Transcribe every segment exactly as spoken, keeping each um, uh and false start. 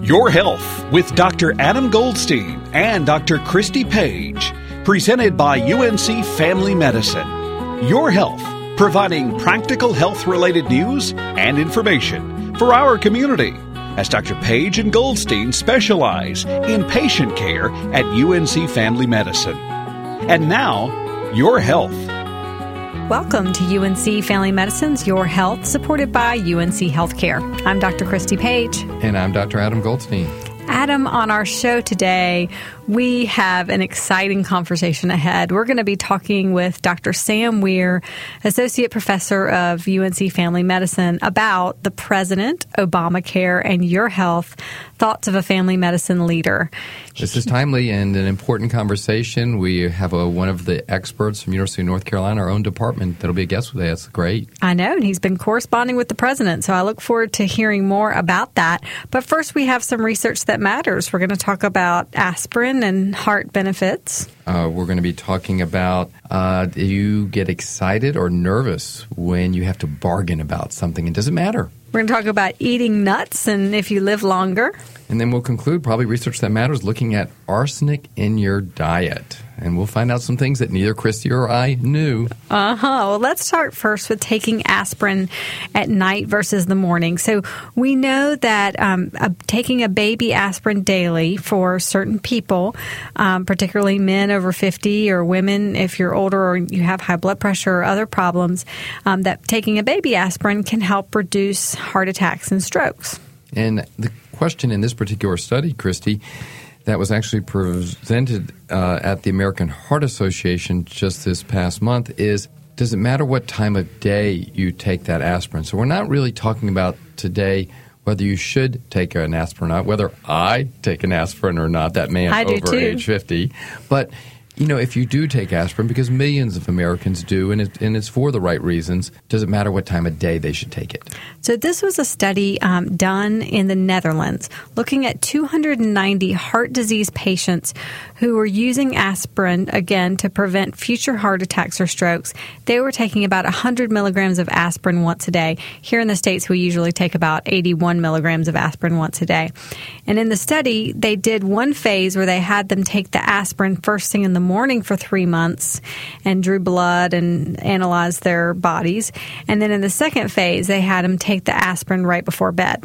Your Health with Doctor Adam Goldstein and Doctor Christy Page, presented by U N C Family Medicine. Your Health, providing practical health-related news and information for our community, as Doctor Page and Goldstein specialize in patient care at U N C Family Medicine. And now, Your Health. Welcome to U N C Family Medicine's Your Health, supported by U N C Healthcare. I'm Doctor Christy Page. And I'm Doctor Adam Goldstein. Adam, on our show today, we have an exciting conversation ahead. We're going to be talking with Doctor Sam Weir, Associate Professor of U N C Family Medicine, about the President, Obamacare, and Your Health, thoughts of a family medicine leader. This is timely and an important conversation. We have a, one of the experts from University of North Carolina, our own department, that'll be a guest today. That's great. I know, and he's been corresponding with the President, so I look forward to hearing more about that. But first, we have some research that matters. We're going to talk about aspirin and heart benefits. Uh, we're going to be talking about uh, do you get excited or nervous when you have to bargain about something? And does it matter? We're going to talk about eating nuts and if you live longer. And then we'll conclude, probably research that matters, looking at arsenic in your diet. And we'll find out some things that neither Christy or I knew. Uh-huh. Well, let's start first with taking aspirin at night versus the morning. So we know that um, uh, taking a baby aspirin daily for certain people, um, particularly men over fifty or women if you're older or you have high blood pressure or other problems, um, that taking a baby aspirin can help reduce heart attacks and strokes. And the question in this particular study, Christy, that was actually presented uh, at the American Heart Association just this past month is, does it matter what time of day you take that aspirin? So we're not really talking about today whether you should take an aspirin or not, whether I take an aspirin or not, that man I do over too. age fifty. But you know, if you do take aspirin, because millions of Americans do, and, it, and it's for the right reasons, does it matter what time of day they should take it? So this was a study um, done in the Netherlands looking at two hundred ninety heart disease patients who were using aspirin, again, to prevent future heart attacks or strokes. They were taking about one hundred milligrams of aspirin once a day. Here in the States, we usually take about eighty-one milligrams of aspirin once a day. And in the study, they did one phase where they had them take the aspirin first thing in the morning for three months and drew blood and analyzed their bodies. And then in the second phase, they had them take the aspirin right before bed.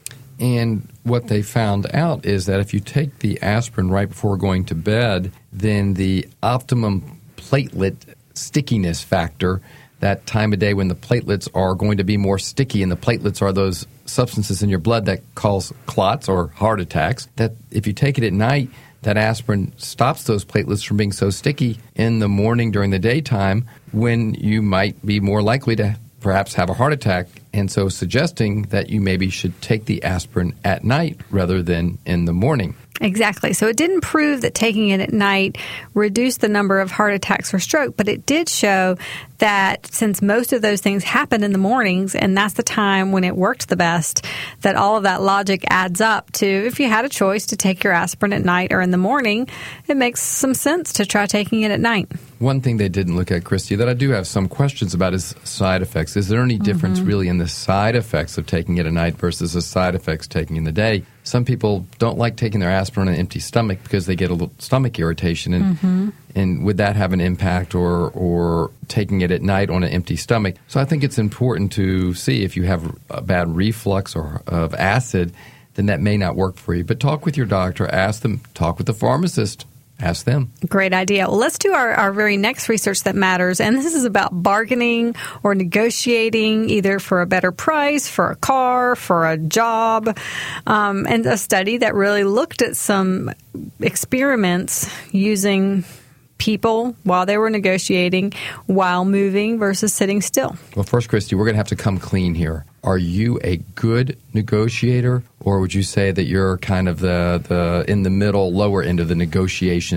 And what they found out is that if you take the aspirin right before going to bed, then the optimum platelet stickiness factor, that time of day when the platelets are going to be more sticky, and the platelets are those substances in your blood that cause clots or heart attacks, that if you take it at night, that aspirin stops those platelets from being so sticky in the morning during the daytime when you might be more likely to perhaps have a heart attack, and so suggesting that you maybe should take the aspirin at night rather than in the morning. Exactly. So it didn't prove that taking it at night reduced the number of heart attacks or stroke, but it did show that since most of those things happen in the mornings, and that's the time when it worked the best, that all of that logic adds up to if you had a choice to take your aspirin at night or in the morning, it makes some sense to try taking it at night. One thing they didn't look at, Christy, that I do have some questions about is side effects. Is there any difference mm-hmm. really in the side effects of taking it at night versus the side effects taking in the day? Some people don't like taking their aspirin on an empty stomach because they get a little stomach irritation. And, mm-hmm. and would that have an impact, or, or taking it at night on an empty stomach? So I think it's important to see if you have a bad reflux or of acid, then that may not work for you. But talk with your doctor, ask them, talk with the pharmacist. Ask them. Great idea. Well, let's do our, our very next research that matters. And this is about bargaining or negotiating either for a better price, for a car, for a job. Um, and a study that really looked at some experiments using people while they were negotiating, while moving versus sitting still. Well, first, Christy, we're going to have to come clean here. Are you a good negotiator, or would you say that you're kind of the, the in the middle, lower end of the negotiation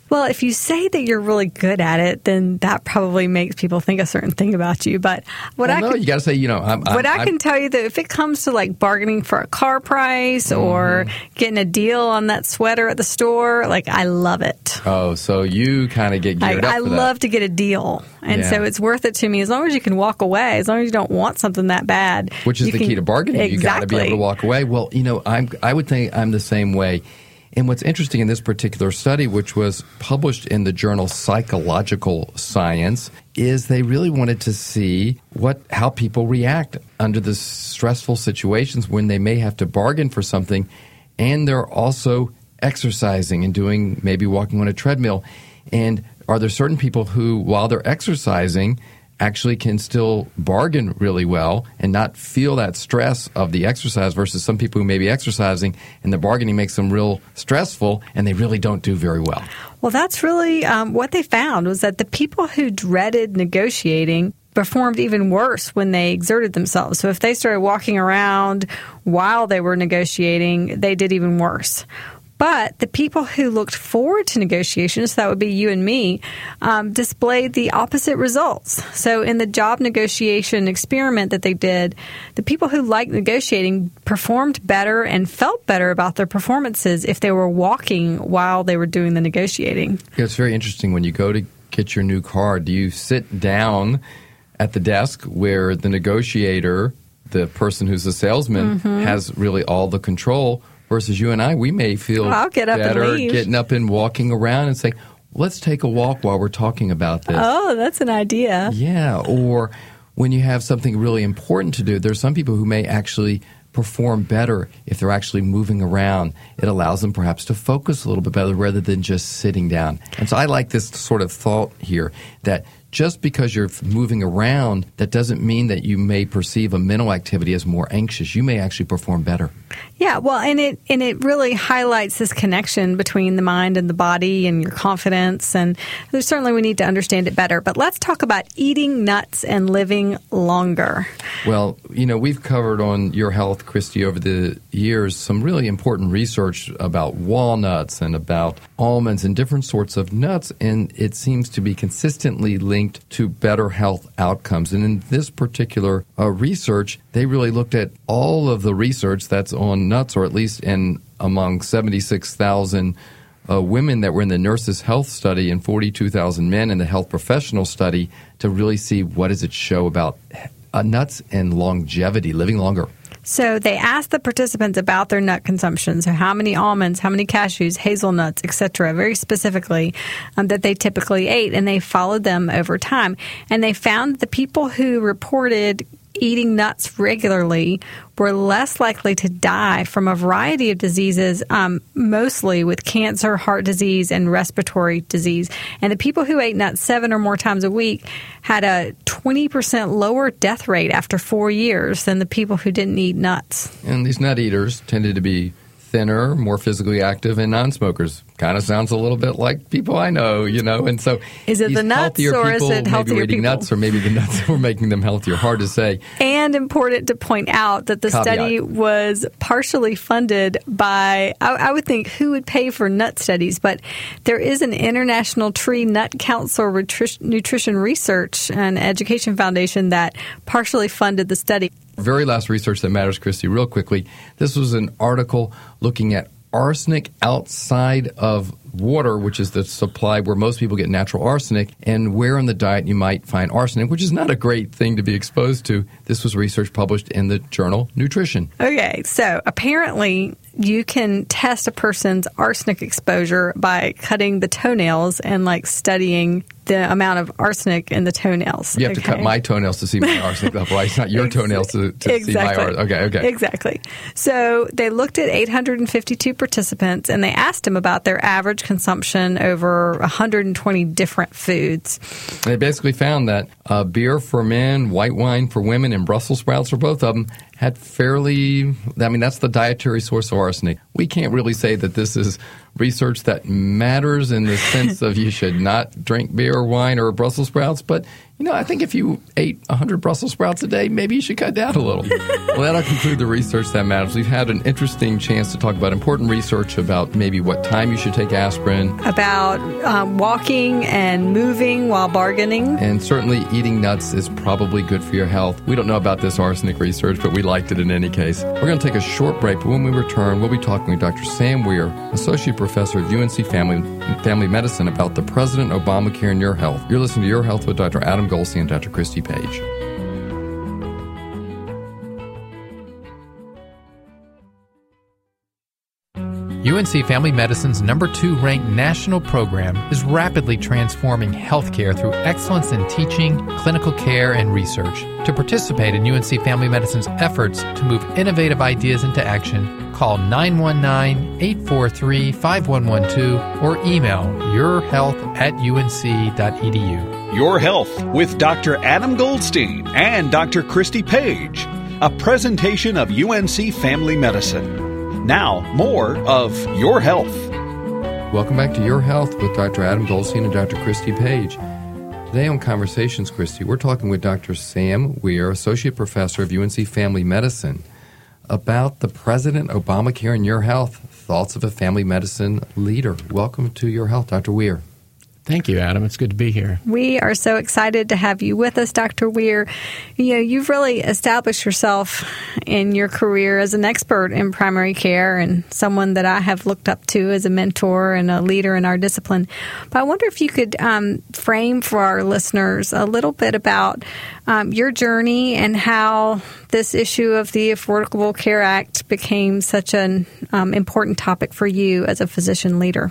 Well, if you say that you're really good at it, then that probably makes people think a certain thing about you. But what well, I no, can, you got to say, you know, I'm, what I'm, I can tell you that if it comes to like bargaining for a car price mm-hmm. or getting a deal on that sweater at the store, like I love it. Oh, so you kind of get geared I, up I for that. love to get a deal, and yeah. so it's worth it to me as long as you can walk away, as long as you don't want something that bad. Which is the can, key to bargaining. Exactly. You got to be able to walk away. Well, you know, I'm, I would think I'm the same way. And what's interesting in this particular study, which was published in the journal Psychological Science, is they really wanted to see what how people react under the stressful situations when they may have to bargain for something, and they're also exercising and doing maybe walking on a treadmill. And are there certain people who, while they're exercising, actually can still bargain really well and not feel that stress of the exercise versus some people who may be exercising and the bargaining makes them real stressful and they really don't do very well? Well, that's really um, what they found was that the people who dreaded negotiating performed even worse when they exerted themselves. So if they started walking around while they were negotiating, they did even worse. But the people who looked forward to negotiations, that would be you and me, um, displayed the opposite results. So in the job negotiation experiment that they did, the people who liked negotiating performed better and felt better about their performances if they were walking while they were doing the negotiating. Yeah, it's very interesting. When you go to get your new car, do you sit down at the desk where the negotiator, the person who's the salesman, mm-hmm. has really all the control? Versus you and I, we may feel I'll get up better and leave. getting up and walking around and saying, let's take a walk while we're talking about this. Oh, that's an idea. Yeah, or when you have something really important to do, there's some people who may actually perform better if they're actually moving around. It allows them perhaps to focus a little bit better rather than just sitting down. And so I like this sort of thought here that just because you're moving around, that doesn't mean that you may perceive a mental activity as more anxious. You may actually perform better. Yeah, well, and it and it really highlights this connection between the mind and the body and your confidence. And certainly we need to understand it better. But let's talk about eating nuts and living longer. Well, you know, we've covered on Your Health, Christy, over the years some really important research about walnuts and about almonds and different sorts of nuts. And it seems to be consistently linked to better health outcomes. And in this particular uh, research, they really looked at all of the research that's on nuts, or at least in among seventy-six thousand uh, women that were in the Nurses' Health Study and forty-two thousand men in the Health Professional Study, to really see what does it show about uh, nuts and longevity, living longer. So they asked the participants about their nut consumption. So how many almonds, how many cashews, hazelnuts, et cetera, very specifically, um, that they typically ate. And they followed them over time. And they found the people who reported eating nuts regularly were less likely to die from a variety of diseases, um, mostly with cancer, heart disease, and respiratory disease. And the people who ate nuts seven or more times a week had a twenty percent lower death rate after four years than the people who didn't eat nuts. And these nut eaters tended to be thinner, more physically active, and non-smokers. Kind of sounds a little bit like people I know, you know. And so, is it the nuts or is it healthier maybe eating people? Nuts, or maybe the nuts were making them healthier. Hard to say. And important to point out that the Caveat. study was partially funded by, I, I would think, who would pay for nut studies? But there is an International Tree Nut Council Retri- Nutrition Research and Education Foundation that partially funded the study. Very last research that matters, Christy, real quickly. This was an article looking at arsenic outside of water, which is the supply where most people get natural arsenic, and where in the diet you might find arsenic, which is not a great thing to be exposed to. This was research published in the journal Nutrition. Okay, so apparently you can test a person's arsenic exposure by cutting the toenails and like studying the amount of arsenic in the toenails. You have okay? to cut my toenails to see my arsenic level, right? It's not your toenails to, to exactly. see my arsenic. Okay, okay. Exactly. So they looked at eight hundred fifty-two participants and they asked them about their average consumption over one hundred twenty different foods. They basically found that uh, beer for men, white wine for women, and Brussels sprouts for both of them had fairly, I mean, that's the dietary source of arsenic. We can't really say that this is research that matters in the sense of you should not drink beer or wine or Brussels sprouts, but You know, I think if you ate one hundred Brussels sprouts a day, maybe you should cut down a little. Well, that'll conclude the research that matters. We've had an interesting chance to talk about important research about maybe what time you should take aspirin. About um, walking and moving while bargaining. And certainly eating nuts is probably good for your health. We don't know about this arsenic research, but we liked it in any case. We're going to take a short break, but when we return, we'll be talking with Doctor Sam Weir, Associate Professor of U N C Family, Family Medicine, about the President Obamacare and Your Health. You're listening to Your Health with Doctor Adam Goldstein and Doctor Christy Page. U N C Family Medicine's number two ranked national program is rapidly transforming healthcare through excellence in teaching, clinical care, and research. To participate in U N C Family Medicine's efforts to move innovative ideas into action, call nine one nine, eight four three, five one one two or email yourhealth at u n c dot e d u. Your Health with Doctor Adam Goldstein and Doctor Christy Page, a presentation of U N C Family Medicine. Now, more of Your Health. Welcome back to Your Health with Doctor Adam Goldstein and Doctor Christy Page. Today on Conversations, Christy, we're talking with Doctor Sam Weir, Associate Professor of U N C Family Medicine, about the President Obamacare and Your Health, thoughts of a family medicine leader. Welcome to Your Health, Doctor Weir. Thank you, Adam. It's good to be here. We are so excited to have you with us, Doctor Weir. You know, you've really established yourself in your career as an expert in primary care and someone that I have looked up to as a mentor and a leader in our discipline. But I wonder if you could um, frame for our listeners a little bit about um, your journey and how this issue of the Affordable Care Act became such an um, important topic for you as a physician leader.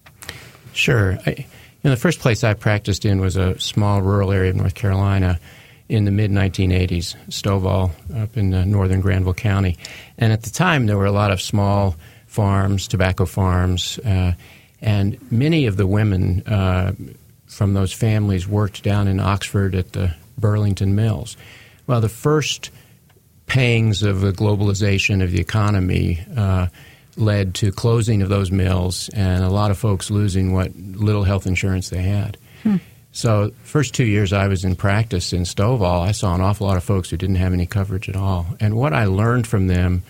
Sure. I, You know, the first place I practiced in was a small rural area of North Carolina in the mid nineteen eighties, Stovall, up in uh, northern Granville County. And at the time, there were a lot of small farms, tobacco farms, uh, and many of the women uh, from those families worked down in Oxford at the Burlington Mills. Well, the first pangs of the globalization of the economy uh led to closing of those mills and a lot of folks losing what little health insurance they had. Hmm. So first two years I was in practice in Stovall, I saw an awful lot of folks who didn't have any coverage at all. And what I learned from them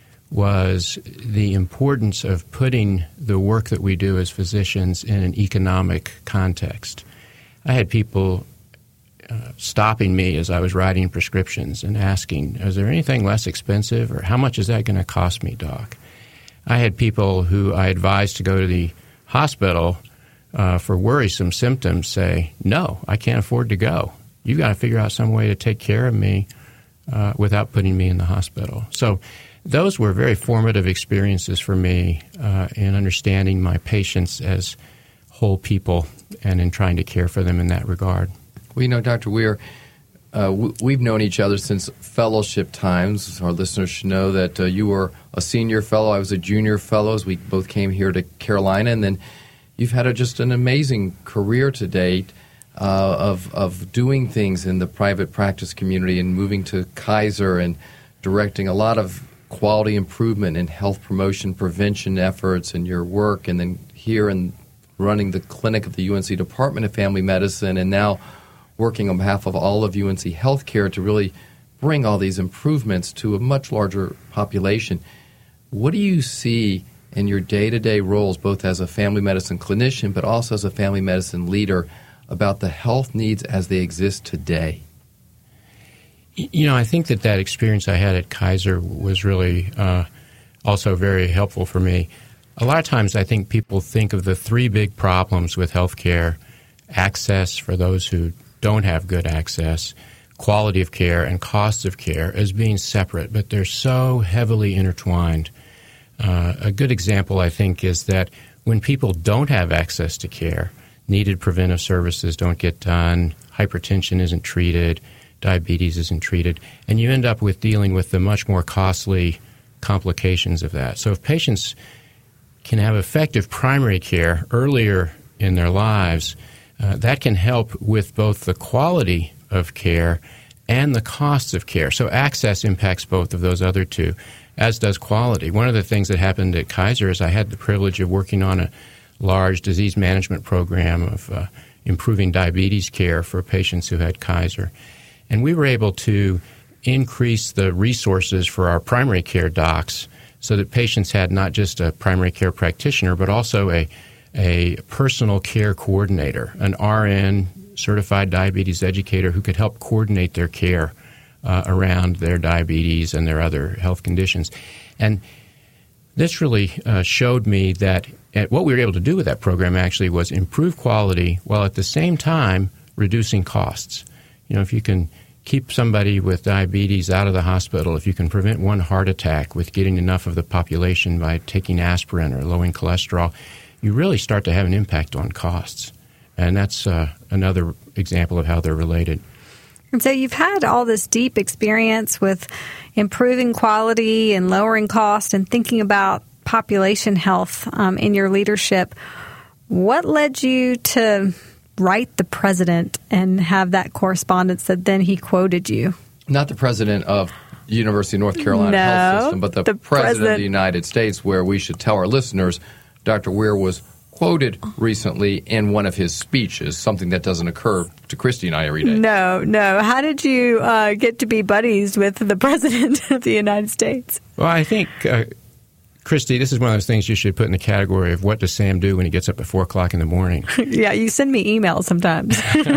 was the importance of putting the work that we do as physicians in an economic context. I had people uh, stopping me as I was writing prescriptions and asking, is there anything less expensive, or how much is that going to cost me, doc? I had people who I advised to go to the hospital uh, for worrisome symptoms say, no, I can't afford to go. You've got to figure out some way to take care of me uh, without putting me in the hospital. So those were very formative experiences for me uh, in understanding my patients as whole people and in trying to care for them in that regard. Well, you know, Doctor Weir, Uh, w- we've known each other since fellowship times. Our listeners should know that uh, you were a senior fellow. I was a junior fellow as we both came here to Carolina. And then you've had a, just an amazing career to date uh, of, of doing things in the private practice community and moving to Kaiser and directing a lot of quality improvement and health promotion prevention efforts in your work. And then here and running the clinic of the U N C Department of Family Medicine, and now working on behalf of all of U N C Healthcare to really bring all these improvements to a much larger population. What do you see in your day-to-day roles, both as a family medicine clinician but also as a family medicine leader, about the health needs as they exist today? You know, I think that that experience I had at Kaiser was really uh, also very helpful for me. A lot of times I think people think of the three big problems with healthcare: access for those who don't have good access, quality of care, and cost of care as being separate, but they're so heavily intertwined. Uh, a good example, I think, is that when people don't have access to care, needed preventive services don't get done, hypertension isn't treated, diabetes isn't treated, and you end up with dealing with the much more costly complications of that. So if patients can have effective primary care earlier in their lives, Uh, that can help with both the quality of care and the costs of care. So access impacts both of those other two, as does quality. One of the things that happened at Kaiser is I had the privilege of working on a large disease management program of uh, improving diabetes care for patients who had Kaiser. And we were able to increase the resources for our primary care docs so that patients had not just a primary care practitioner, but also a, a personal care coordinator, an R N, certified diabetes educator, who could help coordinate their care uh, around their diabetes and their other health conditions. And this really uh, showed me that at what we were able to do with that program actually was improve quality while at the same time reducing costs. You know, if you can keep somebody with diabetes out of the hospital, if you can prevent one heart attack with getting enough of the population by taking aspirin or lowering cholesterol, you really start to have an impact on costs. And that's uh, another example of how they're related. And so you've had all this deep experience with improving quality and lowering cost and thinking about population health um, in your leadership. What led you to write the president and have that correspondence that then he quoted you? Not the president of University of North Carolina no, Health System, but the, the president, president of the United States, where we should tell our listeners Doctor Weir was quoted recently in one of his speeches, something that doesn't occur to Christy and I every day. No, no. How did you uh, get to be buddies with the President of the United States? Well, I think, uh, Christy, this is one of those things you should put in the category of what does Sam do when he gets up at four o'clock in the morning. Yeah, you send me emails sometimes.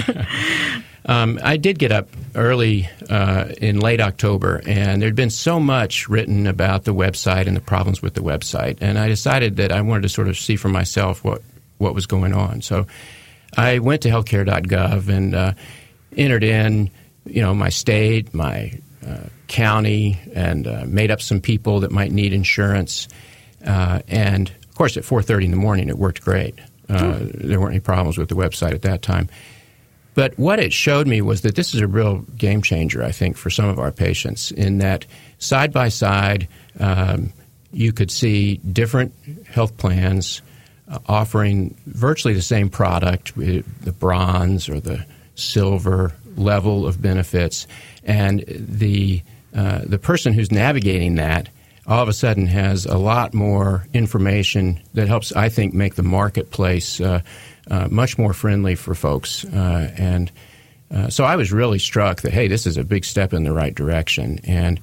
um, I did get up early uh, in late October, and there had been so much written about the website and the problems with the website, and I decided that I wanted to sort of see for myself what, what was going on. So I went to healthcare dot gov and uh, entered in, you know, my state, my uh, county, and uh, made up some people that might need insurance. Uh, and, of course, at four thirty in the morning, it worked great. Uh, there weren't any problems with the website at that time. But what it showed me was that this is a real game changer, I think, for some of our patients, in that side by side, um, you could see different health plans uh, offering virtually the same product, the bronze or the silver level of benefits, and the uh, the person who's navigating that all of a sudden has a lot more information that helps, I think, make the marketplace uh, uh, much more friendly for folks. Uh, and uh, so I was really struck that, hey, this is a big step in the right direction. And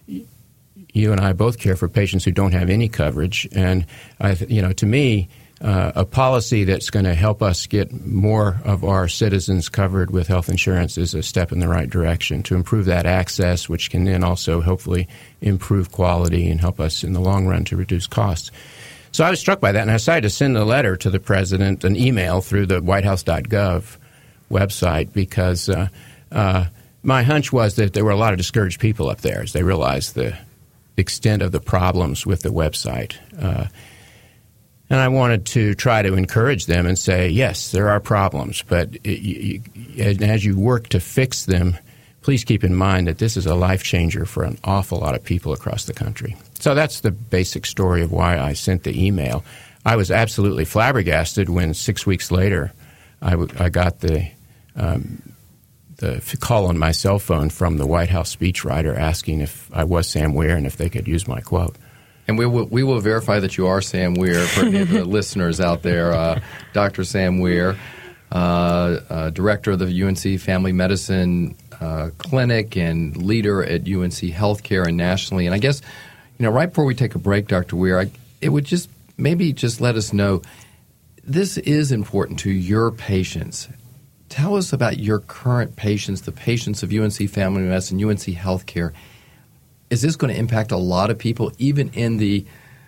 you and I both care for patients who don't have any coverage. And, I th- you know, to me, uh, a policy that's going to help us get more of our citizens covered with health insurance is a step in the right direction to improve that access, which can then also hopefully improve quality and help us in the long run to reduce costs. So I was struck by that, and I decided to send a letter to the president, an email through the white house dot gov website, because uh, uh, my hunch was that there were a lot of discouraged people up there as they realized the extent of the problems with the website. Uh, and I wanted to try to encourage them and say, yes, there are problems, but it, you, as you work to fix them, please keep in mind that this is a life changer for an awful lot of people across the country. So that's the basic story of why I sent the email. I was absolutely flabbergasted when six weeks later I, w- I got the um, the call on my cell phone from the White House speechwriter asking if I was Sam Weir and if they could use my quote. And we will we will verify that you are Sam Weir for any of the listeners out there. Uh, Doctor Sam Weir, uh, uh, director of the U N C Family Medicine uh, Clinic and leader at U N C Healthcare and nationally. And I guess, you know, right before we take a break, Doctor Weir, I, it would just maybe just let us know this is important to your patients. Tell us about your current patients, the patients of U N C Family Medicine, U N C Healthcare. Is this going to impact a lot of people, even in the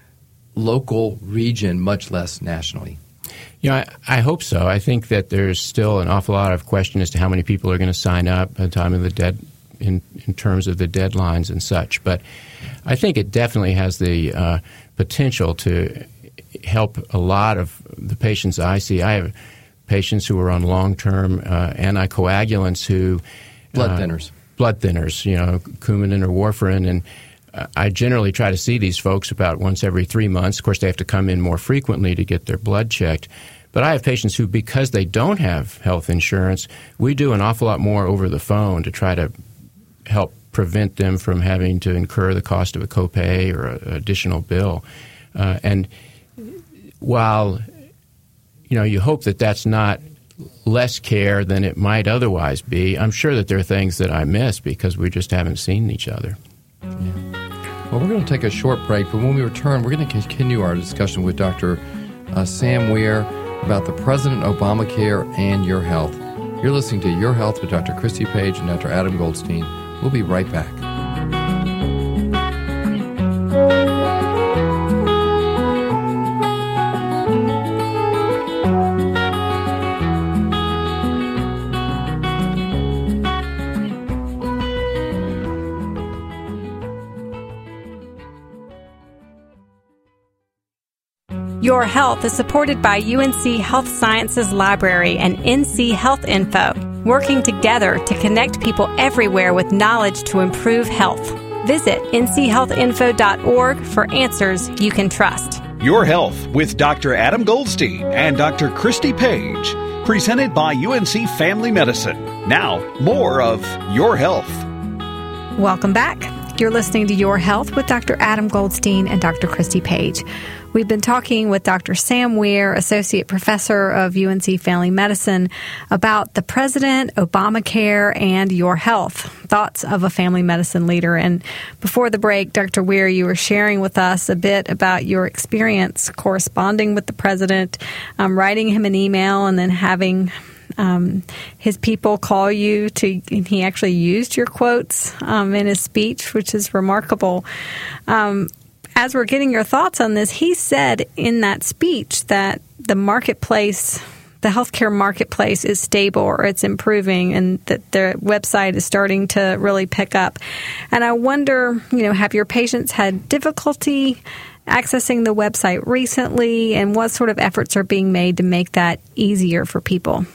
local region, much less nationally? You know, I, I hope so. I think that there's still an awful lot of question as to how many people are going to sign up at the time of the dead, in, in terms of the deadlines and such. But I think it definitely has the uh, potential to help a lot of the patients I see. I have patients who are on long-term uh, anticoagulants who blood uh, thinners. blood thinners, you know, Coumadin or warfarin, and uh, I generally try to see these folks about once every three months. Of course, they have to come in more frequently to get their blood checked. But I have patients who, because they don't have health insurance, we do an awful lot more over the phone to try to help prevent them from having to incur the cost of a copay or an additional bill. Uh, and while, you know, you hope that that's not less care than it might otherwise be. I'm sure that there are things that I miss because we just haven't seen each other. Yeah. Well, we're going to take a short break, but when we return, we're going to continue our discussion with Doctor Uh, Sam Weir about the President Obamacare and Your Health. You're listening to Your Health with Doctor Christy Page and Doctor Adam Goldstein. We'll be right back. Your Health is supported by U N C Health Sciences Library and N C Health Info, working together to connect people everywhere with knowledge to improve health. Visit N C health info dot org for answers you can trust. Your Health with Doctor Adam Goldstein and Doctor Christy Page, presented by U N C Family Medicine. Now, more of Your Health. Welcome back. You're listening to Your Health with Doctor Adam Goldstein and Doctor Christy Page. We've been talking with Doctor Sam Weir, Associate Professor of U N C Family Medicine, about the President, Obamacare, and Your Health, thoughts of a family medicine leader. And before the break, Doctor Weir, you were sharing with us a bit about your experience corresponding with the President, um, writing him an email, and then having Um, his people call you to, and he actually used your quotes um, in his speech, which is remarkable. Um, as we're getting your thoughts on this, he said in that speech that the marketplace, the healthcare marketplace is stable or it's improving, and that their website is starting to really pick up. And I wonder, you know, have your patients had difficulty accessing the website recently, and what sort of efforts are being made to make that easier for people?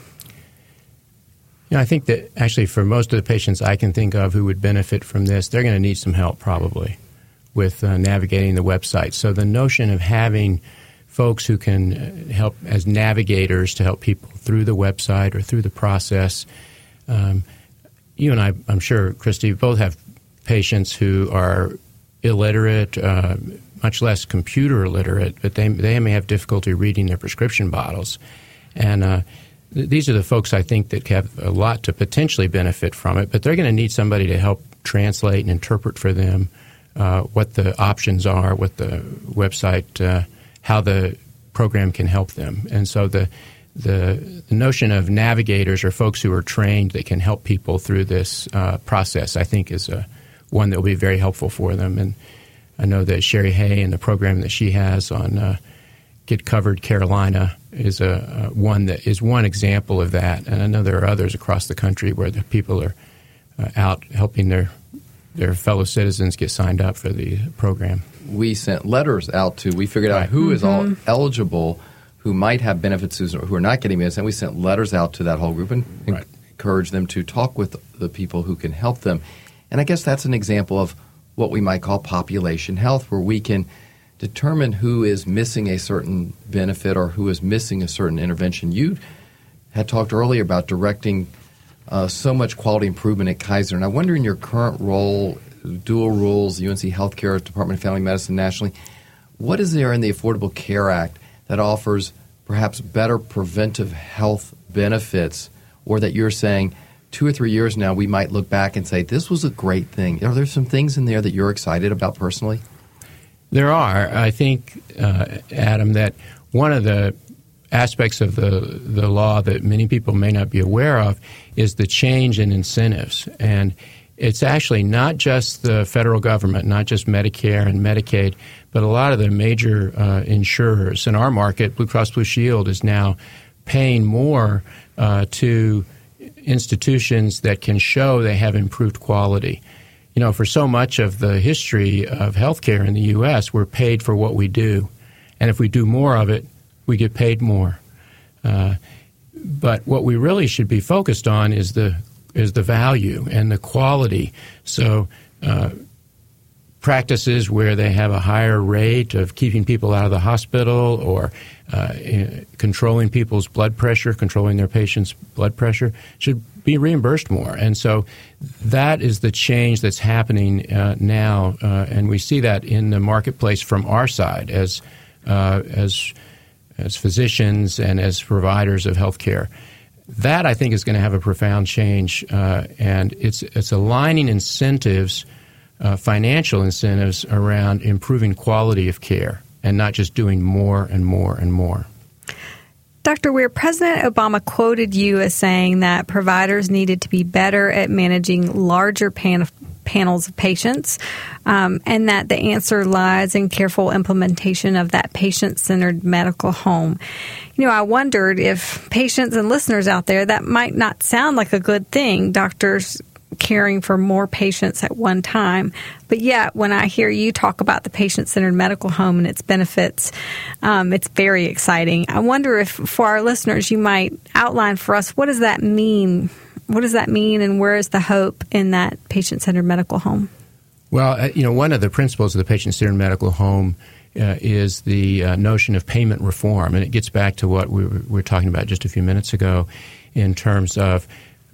You know, I think that actually for most of the patients I can think of who would benefit from this, they're going to need some help probably with uh, navigating the website. So the notion of having folks who can help as navigators to help people through the website or through the process. Um, you and I, I'm sure, Christy, both have patients who are illiterate, uh, much less computer illiterate, but they, they may have difficulty reading their prescription bottles. And uh these are the folks I think that have a lot to potentially benefit from it, but they're going to need somebody to help translate and interpret for them uh, what the options are, what the website, uh, how the program can help them. And so the, the the notion of navigators or folks who are trained that can help people through this uh, process, I think, is a, one that will be very helpful for them. And I know that Sherry Hay and the program that she has on uh, Get Covered Carolina is a uh, one that is one example of that, and I know there are others across the country where the people are uh, out helping their their fellow citizens get signed up for the program. We sent letters out to. We figured right. out who mm-hmm. is all eligible, who might have benefits, who are not getting benefits, and we sent letters out to that whole group and right. encouraged them to talk with the people who can help them. And I guess that's an example of what we might call population health, where we can determine who is missing a certain benefit or who is missing a certain intervention. You had talked earlier about directing uh, so much quality improvement at Kaiser, and I wonder in your current role, dual roles, U N C Healthcare, Department of Family Medicine nationally, what is there in the Affordable Care Act that offers perhaps better preventive health benefits, or that you're saying two or three years now we might look back and say this was a great thing? Are there some things in there that you're excited about personally? There are. I think, uh, Adam, that one of the aspects of the the law that many people may not be aware of is the change in incentives. And it's actually not just the federal government, not just Medicare and Medicaid, but a lot of the major uh, insurers in our market. Blue Cross Blue Shield is now paying more uh, to institutions that can show they have improved quality. You know, for so much of the history of healthcare in the U S, we're paid for what we do. And if we do more of it, we get paid more. Uh, but what we really should be focused on is the is the value and the quality. So uh, practices where they have a higher rate of keeping people out of the hospital or uh, controlling people's blood pressure, controlling their patients' blood pressure, should be reimbursed more. And so that is the change that's happening uh, now, uh, and we see that in the marketplace from our side as uh, as as physicians and as providers of health care. that, I think, is going to have a profound change, uh, and it's it's aligning incentives, uh, financial incentives, around improving quality of care and not just doing more and more and more. Doctor Weir, President Obama quoted you as saying that providers needed to be better at managing larger pan- panels of patients, um, and that the answer lies in careful implementation of that patient-centered medical home. You know, I wondered if patients and listeners out there, that might not sound like a good thing, doctors caring for more patients at one time. But yet, when I hear you talk about the patient-centered medical home and its benefits, um, it's very exciting. I wonder if, for our listeners, you might outline for us, what does that mean? What does that mean, and where is the hope in that patient-centered medical home? Well, uh, you know, one of the principles of the patient-centered medical home uh, is the uh, notion of payment reform, and it gets back to what we were, we were talking about just a few minutes ago in terms of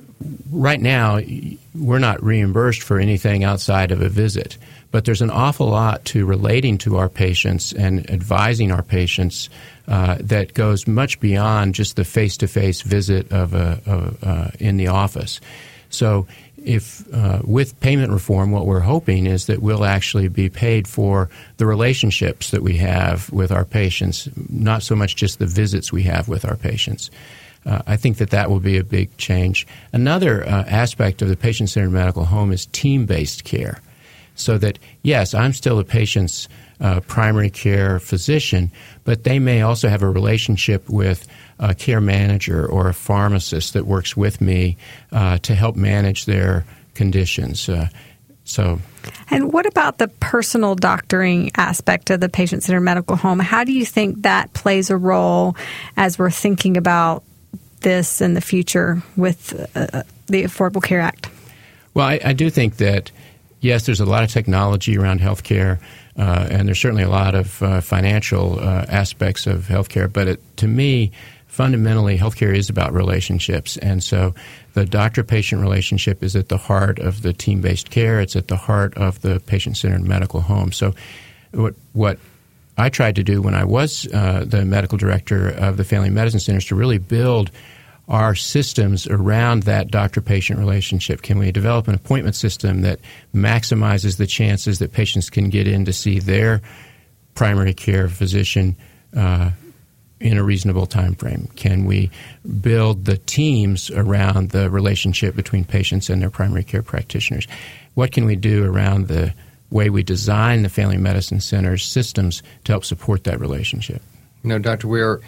right now, we're not reimbursed for anything outside of a visit, but there's an awful lot to relating to our patients and advising our patients uh, that goes much beyond just the face-to-face visit of a, of, uh, in the office. So if uh, with payment reform, what we're hoping is that we'll actually be paid for the relationships that we have with our patients, not so much just the visits we have with our patients. Uh, I think that that will be a big change. Another uh, aspect of the patient-centered medical home is team-based care. So that, yes, I'm still a patient's uh, primary care physician, but they may also have a relationship with a care manager or a pharmacist that works with me uh, to help manage their conditions. Uh, so, And what about the personal doctoring aspect of the patient-centered medical home? How do you think that plays a role as we're thinking about this in the future with uh, the Affordable Care Act? Well, I, I do think that, yes, there's a lot of technology around healthcare, uh, and there's certainly a lot of uh, financial uh, aspects of healthcare. But it, to me, fundamentally, healthcare is about relationships. And so the doctor-patient relationship is at the heart of the team-based care. It's at the heart of the patient-centered medical home. So what what I tried to do when I was uh, the medical director of the Family Medicine Centers to really build our systems around that doctor-patient relationship. Can we develop an appointment system that maximizes the chances that patients can get in to see their primary care physician uh, in a reasonable time frame? Can we build the teams around the relationship between patients and their primary care practitioners? What can we do around the way we design the Family Medicine Center's systems to help support that relationship? You know, Doctor Weir,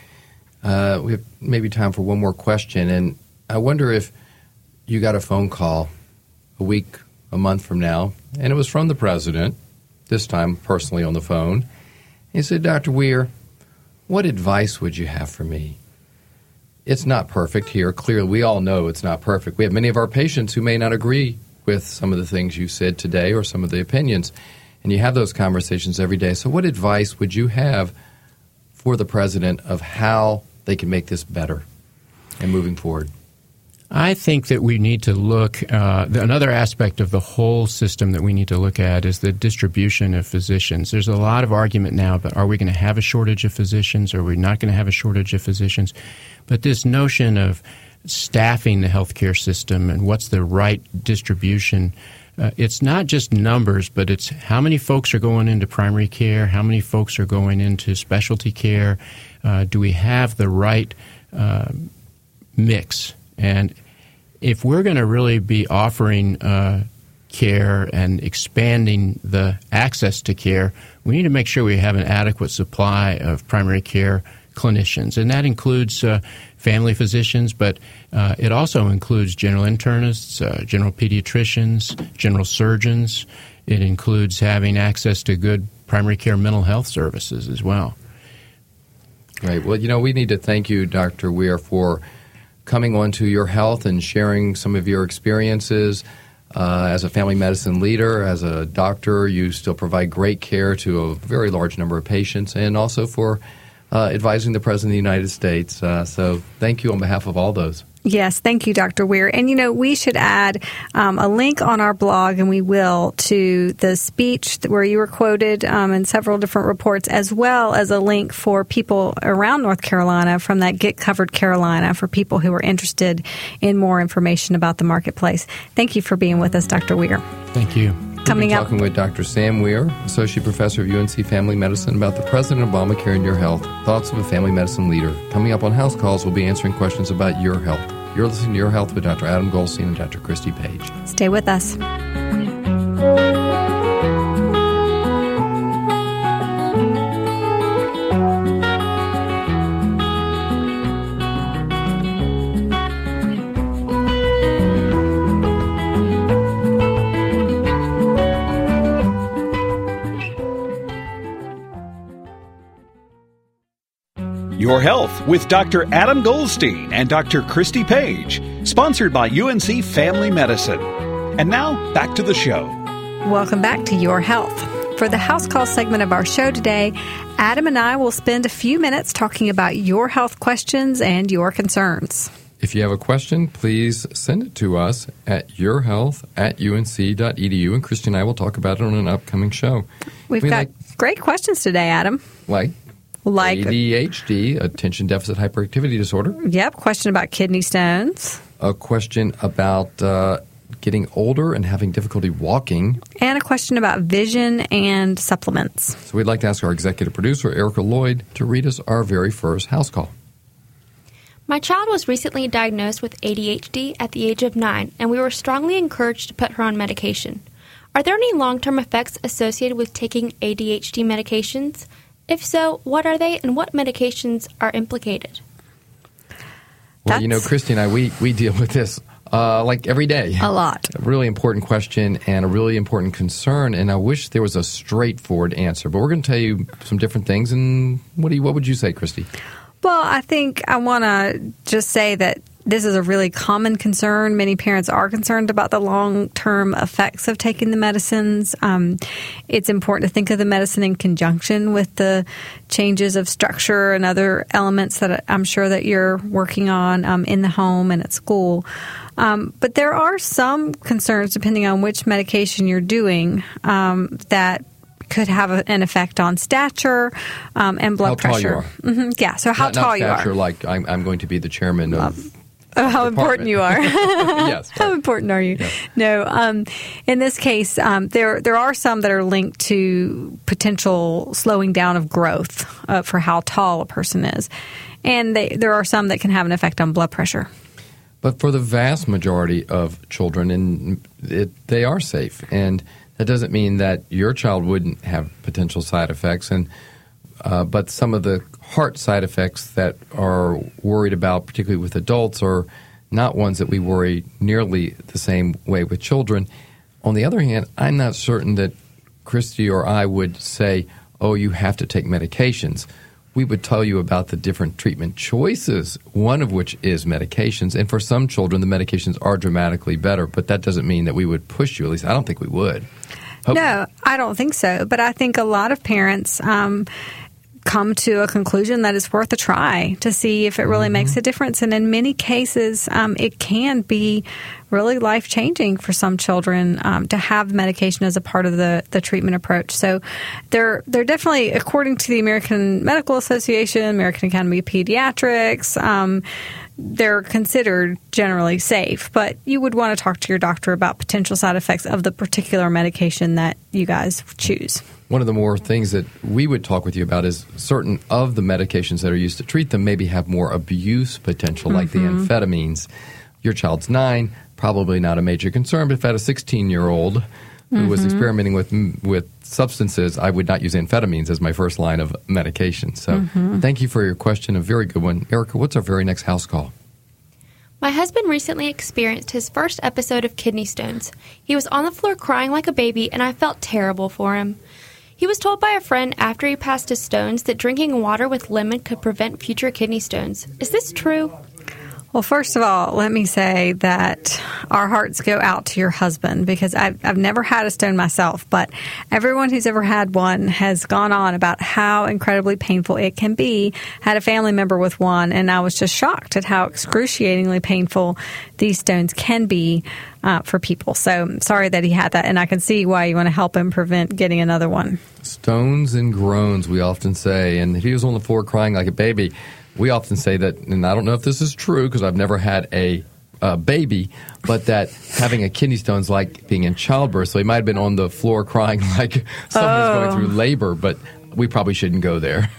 uh, we have maybe time for one more question, and I wonder if you got a phone call a week, a month from now, and it was from the president, this time personally on the phone. He said, Doctor Weir, what advice would you have for me? It's not perfect here. Clearly, we all know it's not perfect. We have many of our patients who may not agree with some of the things you said today or some of the opinions, and you have those conversations every day. So what advice would you have for the president of how they can make this better and moving forward? I think that we need to look, uh, another aspect of the whole system that we need to look at is the distribution of physicians. There's a lot of argument now about, are we going to have a shortage of physicians? Are we not going to have a shortage of physicians? But this notion of staffing the healthcare system and what's the right distribution, uh, it's not just numbers, but it's how many folks are going into primary care, how many folks are going into specialty care, uh, do we have the right uh, mix? And if we're going to really be offering uh, care and expanding the access to care, we need to make sure we have an adequate supply of primary care clinicians. And that includes uh, family physicians, but uh, it also includes general internists, uh, general pediatricians, general surgeons. It includes having access to good primary care mental health services as well. Right. Well, you know, we need to thank you, Doctor Weir, for coming on to Your Health and sharing some of your experiences. Uh, as a family medicine leader, as a doctor, you still provide great care to a very large number of patients, and also for uh, advising the President of the United States. Uh, so thank you on behalf of all those. Yes, thank you, Doctor Weir. And, you know, we should add um, a link on our blog, and we will, to the speech where you were quoted um, in several different reports, as well as a link for people around North Carolina from that Get Covered Carolina for people who are interested in more information about the marketplace. Thank you for being with us, Doctor Weir. Thank you. Coming We've been up, talking with Doctor Sam Weir, Associate Professor of U N C Family Medicine, about the President Obamacare and your health, thoughts of a family medicine leader. Coming up on House Calls, we'll be answering questions about your health. You're listening to Your Health with Doctor Adam Goldstein and Doctor Christy Page. Stay with us. Your Health with Doctor Adam Goldstein and Doctor Christy Page, sponsored by U N C Family Medicine. And now, back to the show. Welcome back to Your Health. For the House Call segment of our show today, Adam and I will spend a few minutes talking about your health questions and your concerns. If you have a question, please send it to us at yourhealth at unc.edu, and Christy and I will talk about it on an upcoming show. We've we got like, great questions today, Adam. Like? Like A D H D, attention deficit hyperactivity disorder. Yep, question about kidney stones. A question about uh, getting older and having difficulty walking. And a question about vision and supplements. So we'd like to ask our executive producer, Erica Lloyd, to read us our very first house call. My child was recently diagnosed with A D H D at the age of nine, and we were strongly encouraged to put her on medication. Are there any long-term effects associated with taking A D H D medications? If so, what are they and what medications are implicated? Well, That's you know, Christy and I, we, we deal with this uh, like every day. A lot. A really important question and a really important concern, and I wish there was a straightforward answer. But we're going to tell you some different things, and what do you, what would you say, Christy? Well, I think I want to just say that this is a really common concern. Many parents are concerned about the long-term effects of taking the medicines. Um, it's important to think of the medicine in conjunction with the changes of structure and other elements that I'm sure that you're working on um, in the home and at school. Um, but there are some concerns, depending on which medication you're doing, um, that could have a, an effect on stature um, and blood how pressure. Tall you are. Mm-hmm. Yeah, so how not, tall not you stature, are. Like I'm, I'm going to be the chairman of. Um, Oh, how important you are. Yes. How important are you? Yeah. No, um, in this case, um, there there are some that are linked to potential slowing down of growth uh, for how tall a person is. And they, there are some that can have an effect on blood pressure. But for the vast majority of children, and it, they are safe. And that doesn't mean that your child wouldn't have potential side effects. And uh, but some of the heart side effects that are worried about, particularly with adults, are not ones that we worry nearly the same way with children. On the other hand, I'm not certain that Christy or I would say, oh, you have to take medications. We would tell you about the different treatment choices, one of which is medications. And for some children, the medications are dramatically better, but that doesn't mean that we would push you. At least I don't think we would. Hope- No, I don't think so. But I think a lot of parents um, come to a conclusion that it's worth a try to see if it really mm-hmm. makes a difference. And in many cases, um, it can be really life-changing for some children um, to have medication as a part of the, the treatment approach. So they're, they're definitely, according to the American Medical Association, American Academy of Pediatrics, um, they're considered generally safe. But you would want to talk to your doctor about potential side effects of the particular medication that you guys choose. One of the more things that we would talk with you about is certain of the medications that are used to treat them maybe have more abuse potential, like mm-hmm. the amphetamines. Your child's nine, probably not a major concern, but if I had a sixteen-year-old who mm-hmm. was experimenting with with substances, I would not use amphetamines as my first line of medication. So mm-hmm. thank you for your question, a very good one. Erica, what's our very next house call? My husband recently experienced his first episode of kidney stones. He was on the floor crying like a baby, and I felt terrible for him. He was told by a friend after he passed his stones that drinking water with lemon could prevent future kidney stones. Is this true? Well, first of all, let me say that our hearts go out to your husband, because I've, I've never had a stone myself, but everyone who's ever had one has gone on about how incredibly painful it can be. Had a family member with one, and I was just shocked at how excruciatingly painful these stones can be uh, for people. So I'm sorry that he had that, and I can see why you want to help him prevent getting another one. Stones and groans, we often say, and if he was on the floor crying like a baby, we often say that, and I don't know if this is true because I've never had a uh, baby, but that having a kidney stone is like being in childbirth. So he might have been on the floor crying like someone was Oh. going through labor, but we probably shouldn't go there.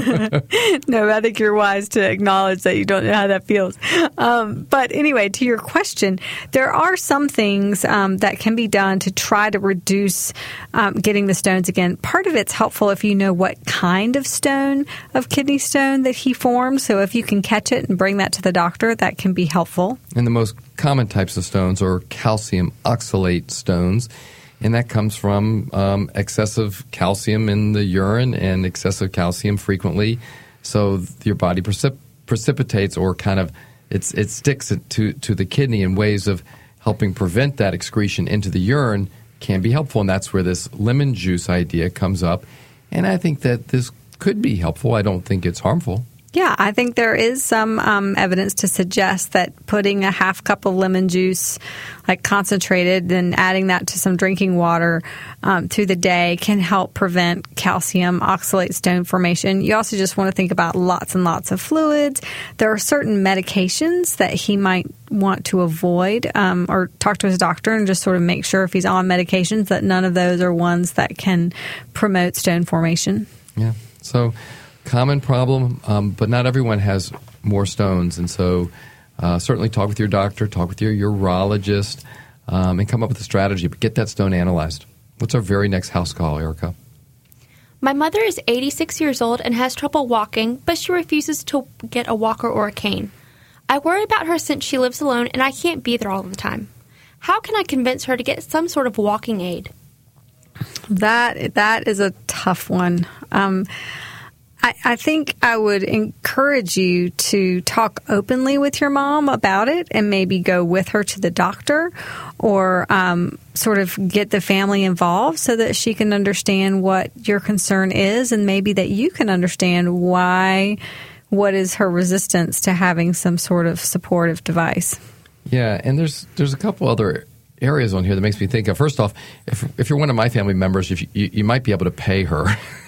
No, I think you're wise to acknowledge that you don't know how that feels. Um, but anyway, to your question, there are some things um, that can be done to try to reduce um, getting the stones again. Part of it's helpful if you know what kind of stone, of kidney stone, that he forms. So if you can catch it and bring that to the doctor, that can be helpful. And the most common types of stones are calcium oxalate stones. And that comes from um, excessive calcium in the urine and excessive calcium frequently. So your body precip- precipitates or kind of it's, it sticks it to, to the kidney, in ways of helping prevent that excretion into the urine can be helpful. And that's where this lemon juice idea comes up. And I think that this could be helpful. I don't think it's harmful. Yeah, I think there is some um, evidence to suggest that putting a half cup of lemon juice, like concentrated, and adding that to some drinking water um, through the day can help prevent calcium oxalate stone formation. You also just want to think about lots and lots of fluids. There are certain medications that he might want to avoid, um, or talk to his doctor and just sort of make sure if he's on medications that none of those are ones that can promote stone formation. Yeah, so common problem, um, but not everyone has more stones. And so uh, certainly talk with your doctor, talk with your urologist, um, and come up with a strategy. But get that stone analyzed. What's our very next house call, Erica? My mother is eighty-six years old and has trouble walking, but she refuses to get a walker or a cane. I worry about her since she lives alone and I can't be there all the time. How can I convince her to get some sort of walking aid? That that is a tough one. Um, I, I think I would encourage you to talk openly with your mom about it, and maybe go with her to the doctor, or um, sort of get the family involved so that she can understand what your concern is, and maybe that you can understand why, what is her resistance to having some sort of supportive device. Yeah, and there's there's a couple other areas on here that makes me think of. First off, if if you're one of my family members, if you, you, you might be able to pay her.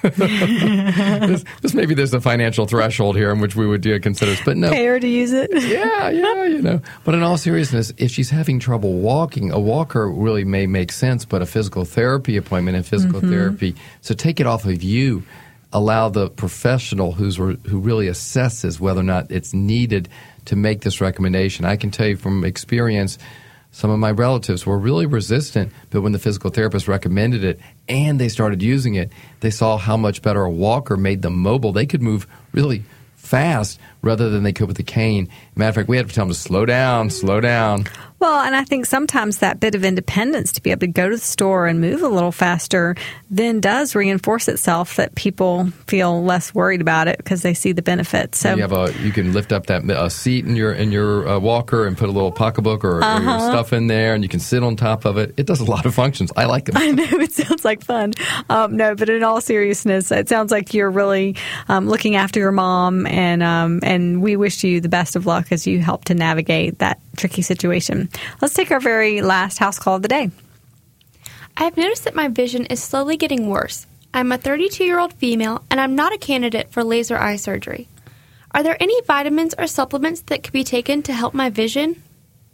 this, this maybe there's a financial threshold here in which we would uh, consider this, but no. Pay her to use it. yeah, yeah, you know. But in all seriousness, if she's having trouble walking, a walker really may make sense, but a physical therapy appointment and physical mm-hmm. therapy. So take it off of you. Allow the professional who's who really assesses whether or not it's needed to make this recommendation. I can tell you from experience, some of my relatives were really resistant, but when the physical therapist recommended it and they started using it, they saw how much better a walker made them mobile. They could move really fast rather than they could with a cane. Matter of fact, we had to tell them to slow down, slow down. Well, and I think sometimes that bit of independence to be able to go to the store and move a little faster then does reinforce itself, that people feel less worried about it because they see the benefits. So you have a you can lift up that uh, seat in your in your uh, walker and put a little pocketbook or, uh-huh. or your stuff in there, and you can sit on top of it. It does a lot of functions. I like it. I know, it sounds like fun. Um, no, but in all seriousness, it sounds like you're really um, looking after your mom, and um, and we wish you the best of luck as you help to navigate that tricky situation. Let's take our very last house call of the day. I have noticed that my vision is slowly getting worse. I'm a thirty-two-year-old female, and I'm not a candidate for laser eye surgery. Are there any vitamins or supplements that could be taken to help my vision?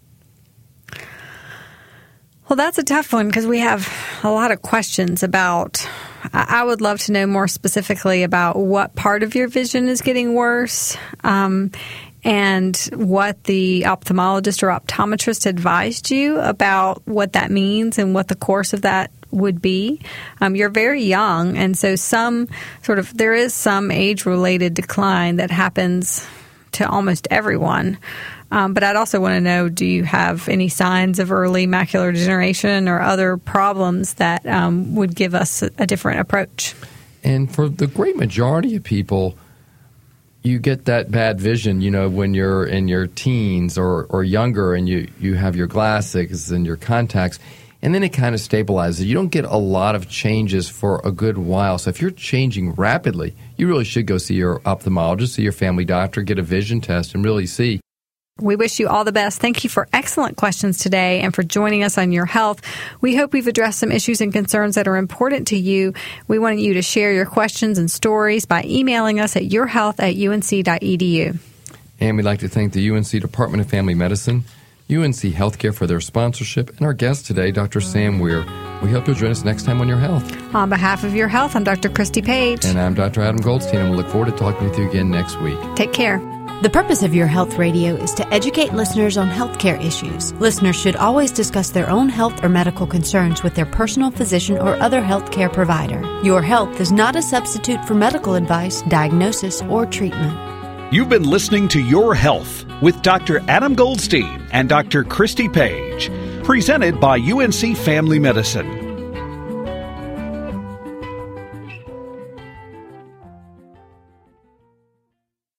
Well, that's a tough one because we have a lot of questions about. I would love to know more specifically about what part of your vision is getting worse, um, and what the ophthalmologist or optometrist advised you about what that means and what the course of that would be. Um, you're very young, and so some sort of there is some age-related decline that happens to almost everyone. Um, but I'd also want to know, do you have any signs of early macular degeneration or other problems that um, would give us a, a different approach? And for the great majority of people, you get that bad vision, you know, when you're in your teens or, or younger and you, you have your glasses and your contacts, and then it kind of stabilizes. You don't get a lot of changes for a good while. So if you're changing rapidly, you really should go see your ophthalmologist, see your family doctor, get a vision test, and really see. We wish you all the best. Thank you for excellent questions today and for joining us on Your Health. We hope we've addressed some issues and concerns that are important to you. We want you to share your questions and stories by emailing us at yourhealth at u n c dot e d u. And we'd like to thank the U N C Department of Family Medicine, U N C Healthcare for their sponsorship, and our guest today, Doctor Sam Weir. We hope you'll join us next time on Your Health. On behalf of Your Health, I'm Doctor Christy Page. And I'm Doctor Adam Goldstein, and we'll look forward to talking with you again next week. Take care. The purpose of Your Health Radio is to educate listeners on healthcare issues. Listeners should always discuss their own health or medical concerns with their personal physician or other healthcare provider. Your Health is not a substitute for medical advice, diagnosis, or treatment. You've been listening to Your Health with Doctor Adam Goldstein and Doctor Christy Page, presented by U N C Family Medicine.